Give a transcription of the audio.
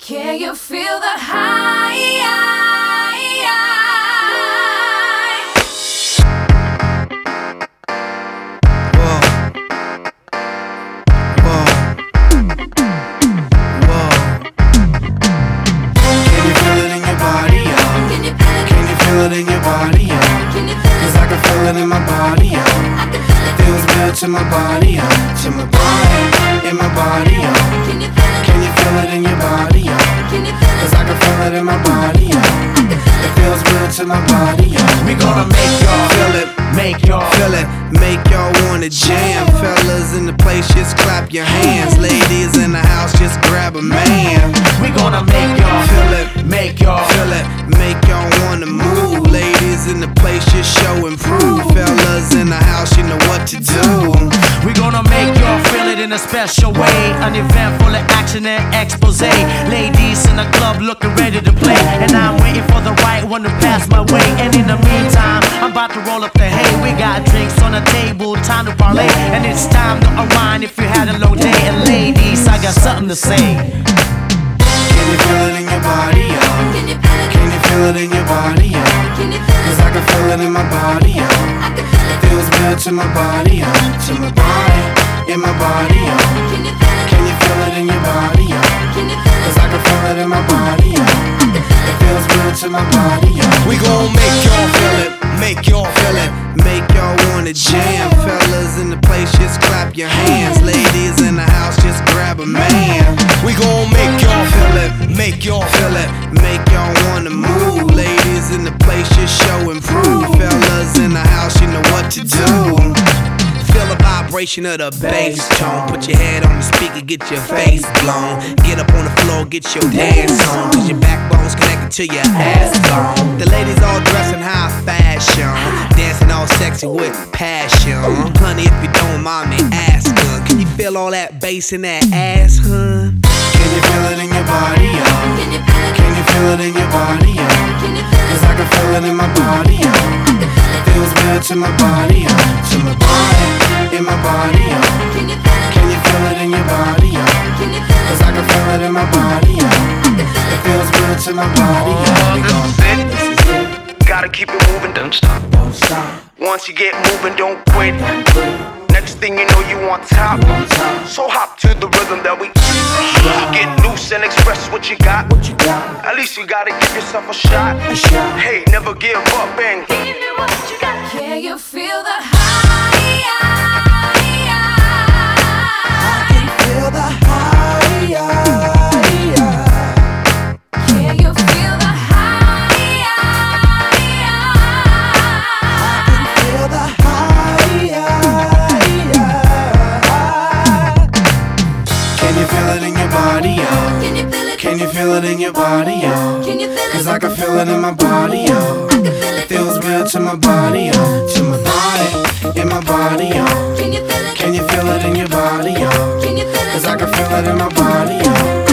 Can you feel the high? In your body, cause I can feel it in my body, feels good to my body, to my body, in my body, can you feel it in your body, cause I can feel it in my body, it feels good to my body. We gonna make y'all feel it, make y'all feel it, make y'all wanna jam. Fellas in the place, just clap your hands. Ladies in the house, just grab a man. We gonna make y'all feel it, make y'all feel it, make y'all wanna move. Ladies in the place, just show and prove. Fellas in the house, you know what to do. We gonna make y'all feel it in a special way. An event full of action and expose. Ladies in the club looking ready to play, and I'm waiting for the right one to pass my way. And in the meantime, I'm about to roll up the hay. We got drinks on the table, time to parlay, and it's time to unwind if you had a long day. And ladies, I got something to say. Can you feel it in your body, Can you feel it in your body, cause I can feel it in my body, feels good to my body, in my body, can you feel it in your body, cause I can feel it in my body, it feels good to my body. We gon' make y'all feel it, make y'all feel it, make y'all wanna jam. Fellas in the place, just clap your hands. Ladies in the house, just grab a man. We gon' make y'all feel it, make y'all feel it, make y'all wanna move. Ladies in the place, just show and prove. Fellas in the house, you know what to do. Feel the vibration of the bass tone. Put your head on the speaker, get your face blown. Get up on the floor, get your dance on, cause your backbone's connected to your ass bone. The ladies all dressed in high fashion, dancing all sexy with passion. Honey, if you don't mind me asking, can you feel all that bass in that ass, huh? Can you feel it in your body, Can you feel it in your body, cause I can feel it in my body, feels good to my body, in my body, can you feel it in your body, cause I can feel it in my body, it feels good to my body. This is it. Gotta keep it moving, don't stop. Once you get moving, don't quit. Next thing you know, you on top. So hop to the rhythm that we get loose and express what you got. At least you gotta give yourself a shot. Hey, never give up and Give me what you got. Can you feel the high? I can feel the high. Can you feel the high? I can feel the high. Can you feel it in your body, Can you feel it? Can you feel it in your body, Can you feel it? cause I can feel it in my body, it feels good to my body, in my body, Can you feel it? can you feel it in your body, Can you feel it? cause I can feel it in my body,